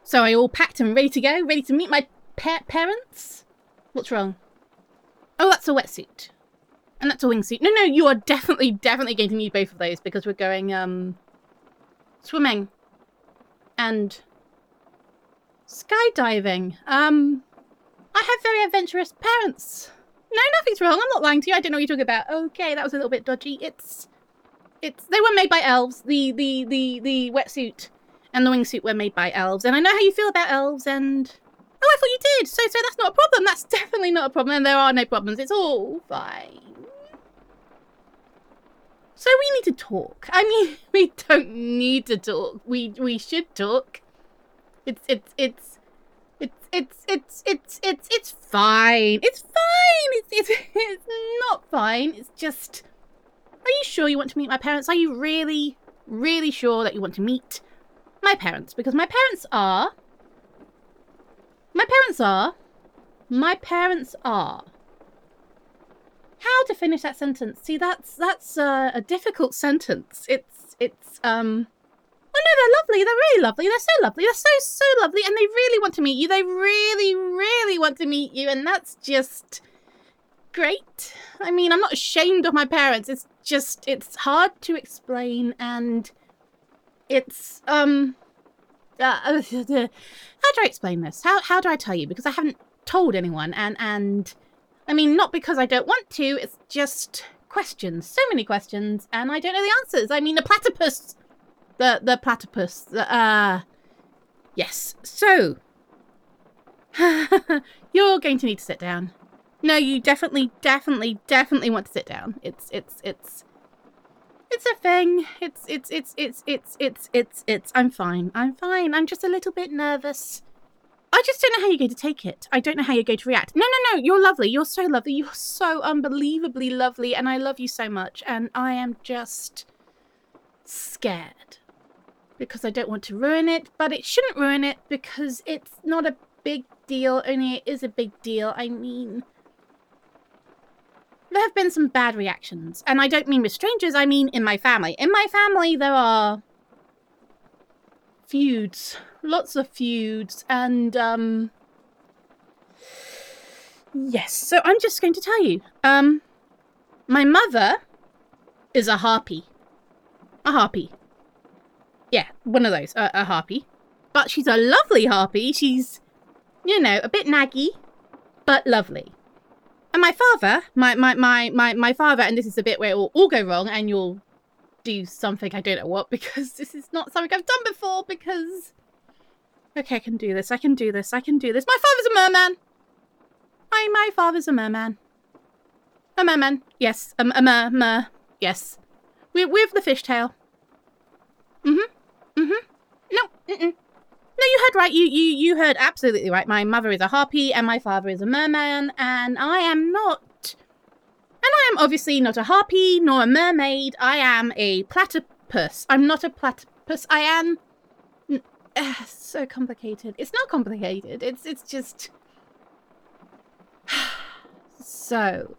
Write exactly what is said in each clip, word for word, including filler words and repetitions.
So are you all packed and ready to go? Ready to meet my pa parents? What's wrong? Oh, that's a wetsuit. And that's a wingsuit. No, no, you are definitely, definitely going to need both of those because we're going, um, swimming. And skydiving. Um, I have very adventurous parents. No, nothing's wrong. I'm not lying to you. I don't know what you're talking about. Okay, that was a little bit dodgy. It's, it's, they were made by elves. The, the, the, the wetsuit and the wingsuit were made by elves. And I know how you feel about elves and... Oh, I thought you did. So, so that's not a problem. That's definitely not a problem. And there are no problems. It's all fine. So we need to talk. I mean, we don't need to talk. We, we should talk. It's, it's, it's, it's, it's, it's, it's, it's, it's fine. It's fine. It's, it's, it's not fine. It's just, are you sure you want to meet my parents? Are you really, really sure that you want to meet my parents? Because my parents are, my parents are, my parents are. How to finish that sentence? See, that's, that's uh, a difficult sentence. It's, it's, um, oh no, they're lovely. They're really lovely. They're so lovely. They're so, so lovely. And they really want to meet you. They really, really want to meet you. And that's just great. I mean, I'm not ashamed of my parents. It's just, it's hard to explain. And it's, um, uh, how do I explain this? How, how do I tell you? Because I haven't told anyone. And, and I mean, not because I don't want to. It's just questions. So many questions. And I don't know the answers. I mean, the platypus... The, the platypus, the, uh, yes. So, you're going to need to sit down. No, you definitely, definitely, definitely want to sit down. It's, it's, it's, it's a thing. It's, it's, it's, it's, it's, it's, it's, it's, I'm fine. I'm fine. I'm just a little bit nervous. I just don't know how you're going to take it. I don't know how you're going to react. No, no, no, you're lovely. You're so lovely. You're so unbelievably lovely. And I love you so much. And I am just scared. Because I don't want to ruin it, but it shouldn't ruin it because it's not a big deal, only it is a big deal. I mean, there have been some bad reactions, and I don't mean with strangers, I mean in my family. In my family, there are feuds, lots of feuds, and, um, yes, so I'm just going to tell you, um, my mother is a harpy. A harpy. Yeah, one of those, uh, a harpy. But she's a lovely harpy. She's, you know, a bit naggy, but lovely. And my father, my, my, my, my, my father, and this is a bit where it will all go wrong and you'll do something, I don't know what, because this is not something I've done before, because... Okay, I can do this, I can do this, I can do this. My father's a merman! My, my father's a merman. A merman, yes. A, a mer, mer, yes. With, with the fishtail. Mm-hmm. Mm-hmm. No. Mm-mm. No, you heard right. You, you, you heard absolutely right. My mother is a harpy and my father is a merman, and I am not. And I am obviously not a harpy nor a mermaid. I am a platypus. I'm not a platypus. I am. Uh, so complicated. It's not complicated. It's it's just. So.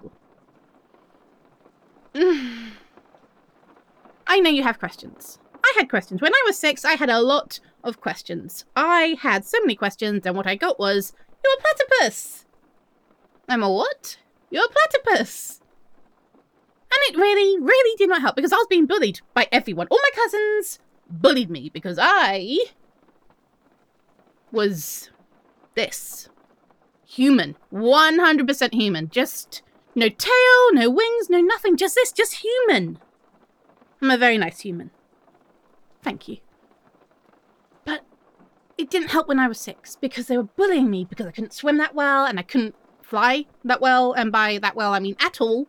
I know you have questions. I had questions. When I was six, I had a lot of questions. I had so many questions, and what I got was, you're a platypus. I'm a what? You're a platypus. And it really, really did not help, because I was being bullied by everyone. All my cousins bullied me, because I was this. Human. one hundred percent human. Just no tail, no wings, no nothing. Just this, just human. I'm a very nice human. Thank you. But it didn't help when I was six because they were bullying me because I couldn't swim that well and I couldn't fly that well. And by that well, I mean at all.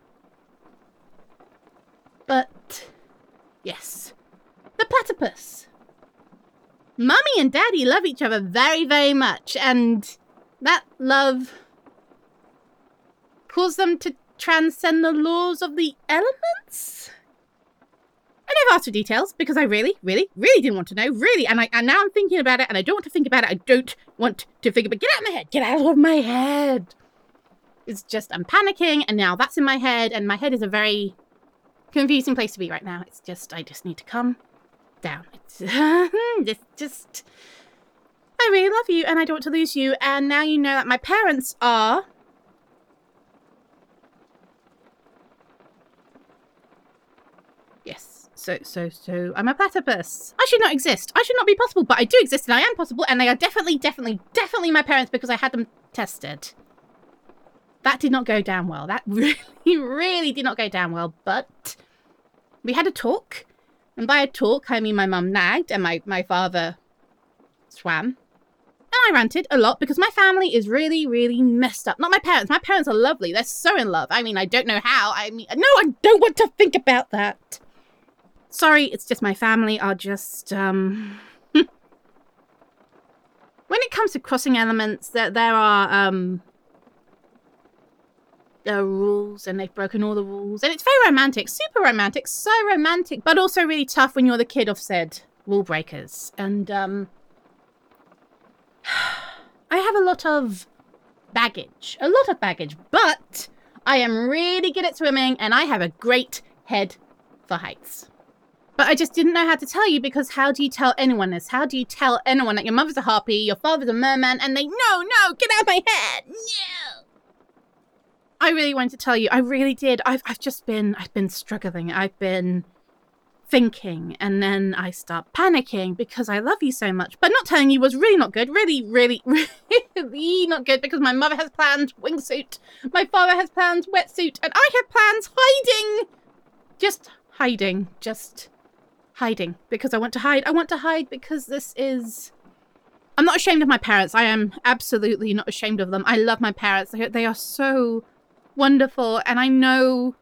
But yes, the platypus. Mummy and Daddy love each other very, very much. And that love caused them to transcend the laws of the elements. I never asked for details because I really, really, really didn't want to know. Really. And I and now I'm thinking about it and I don't want to think about it. I don't want to think about it. Get out of my head. Get out of my head. It's just I'm panicking and now that's in my head. And my head is a very confusing place to be right now. It's just, I just need to calm down. It's just, just, I really love you and I don't want to lose you. And now you know that my parents are... Yes. So, so, so, I'm a platypus. I should not exist. I should not be possible, but I do exist and I am possible. And they are definitely, definitely, definitely my parents because I had them tested. That did not go down well. That really, really did not go down well. But we had a talk. And by a talk, I mean my mum nagged and my, my father swam. And I ranted a lot because my family is really, really messed up. Not my parents. My parents are lovely. They're so in love. I mean, I don't know how. I mean, no, I don't want to think about that. Sorry, it's just my family are just, um... when it comes to crossing elements, there, there are, um... there are rules, and they've broken all the rules. And it's very romantic. Super romantic. So romantic. But also really tough when you're the kid of said rule breakers. And, um... I have a lot of baggage. A lot of baggage. But I am really good at swimming, and I have a great head for heights. But I just didn't know how to tell you because how do you tell anyone this? How do you tell anyone that your mother's a harpy, your father's a merman, and they, no, no, get out of my head, no. I really wanted to tell you, I really did. I've, I've just been, I've been struggling. I've been thinking, and then I start panicking because I love you so much. But not telling you was really not good. Really, really, really not good because my mother has plans wingsuit. My father has plans wetsuit, and I have plans hiding. Just hiding. Just... hiding because I want to hide. I want to hide because this is... I'm not ashamed of my parents. I am absolutely not ashamed of them. I love my parents. They, they are so wonderful and I know...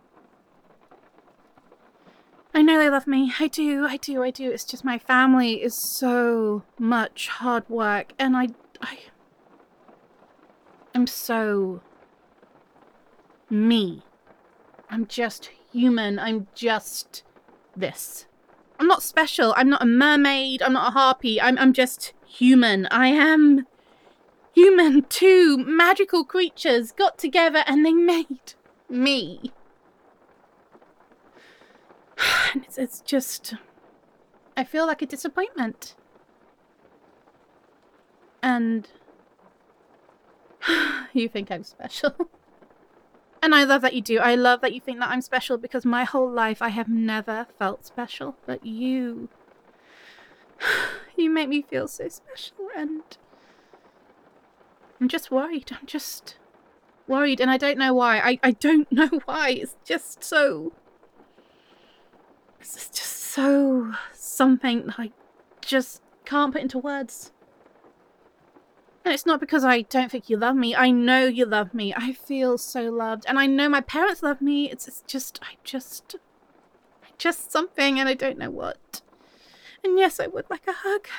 I know they love me. I do, I do, I do. It's just my family is so much hard work and I... I I'm so... me. I'm just human. I'm just this. I'm not special. I'm not a mermaid. I'm not a harpy. I'm, I'm just human. I am human. Two magical creatures got together and they made me. And it's, it's just... I feel like a disappointment. And... you think I'm special. And I love that you do. I love that you think that I'm special because my whole life I have never felt special. But you... you make me feel so special and... I'm just worried. I'm just worried and I don't know why. I, I don't know why. It's just so... It's just so... something that I just can't put into words. And it's not because I don't think you love me. I know you love me. I feel so loved. And I know my parents love me. It's, it's just, I just, just something and I don't know what. And yes, I would like a hug.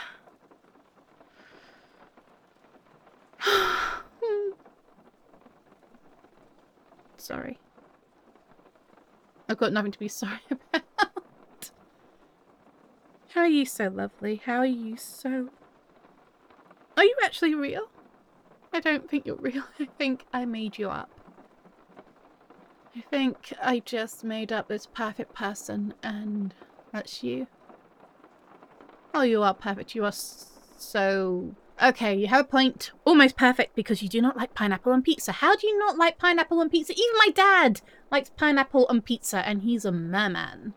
Sorry. I've got nothing to be sorry about. How are you so lovely? How are you so... Are you actually real? I don't think you're real. I think I made you up. I think I just made up this perfect person and that's you. Oh, you are perfect. You are so... Okay, you have a point. Almost perfect because you do not like pineapple on pizza. How do you not like pineapple on pizza? Even my dad likes pineapple on pizza and he's a merman.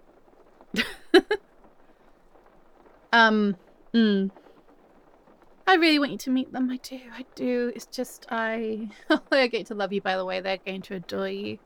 um, mm. I really want you to meet them. I do. I do. It's just I... They're going to love you, by the way. They're going to adore you.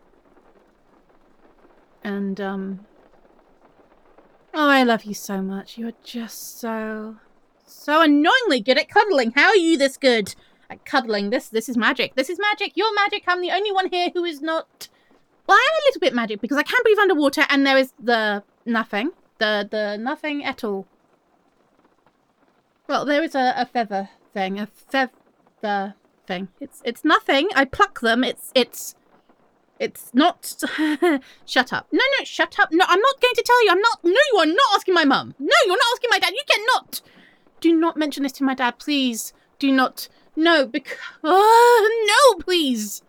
And, um... oh, I love you so much. You're just so... so annoyingly good at cuddling. How are you this good at cuddling? This this is magic. This is magic. You're magic. I'm the only one here who is not... Well, I am a little bit magic because I can breathe underwater and there is the nothing. The, the nothing at all. Well, there is a, a feather thing, a feather thing. It's it's nothing. I pluck them. It's it's it's not. Shut up. No, no, shut up. No, I'm not going to tell you. I'm not. No, you are not asking my mum. No, you're not asking my dad. You cannot. Do not mention this to my dad, please. Do not. No, because uh, no, please.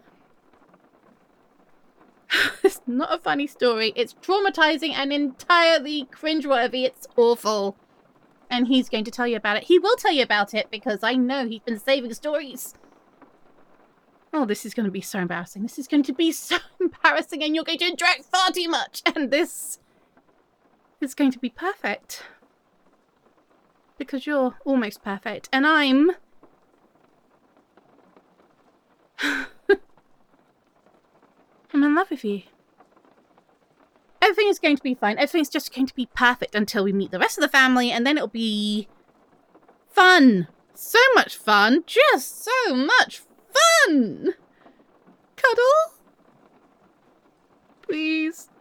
It's not a funny story. It's traumatizing and entirely cringeworthy. It's awful. And he's going to tell you about it. He will tell you about it because I know he's been saving stories. Oh, this is going to be so embarrassing. This is going to be so embarrassing and you're going to interact far too much. And this is going to be perfect. Because you're almost perfect. And I'm... I'm in love with you. Everything is going to be fine. Everything's just going to be perfect until we meet the rest of the family. And then it'll be... fun. So much fun. Just so much fun. Cuddle? Please.